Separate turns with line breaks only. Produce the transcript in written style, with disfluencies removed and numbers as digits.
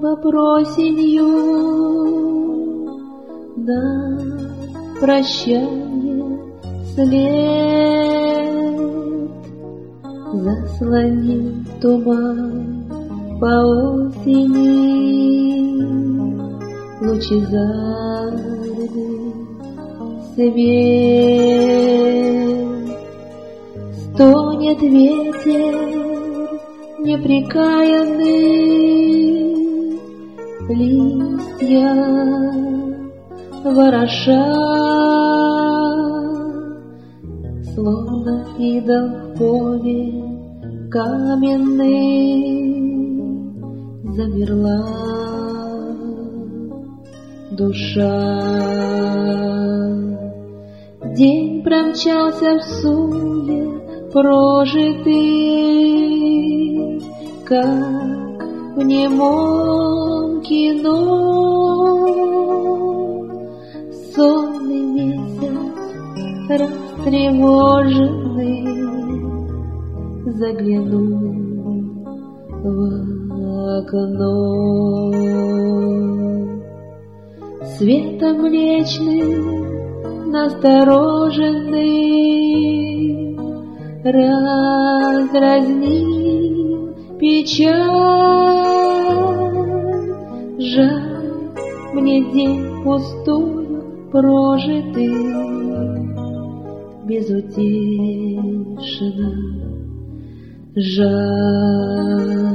просенью на прощание след заслонил туман по осени, лучезарный свет. Стонет ветер непрекаянный, листья вороша, словно идол в поле каменный, замерла душа. День промчался в суе прожитый, как в немом кино. Сонный месяц растревоженный заглянул в окно. Светом млечным настороженный раздразнил печаль. Жаль мне день пустую прожитый, безутешно жаль.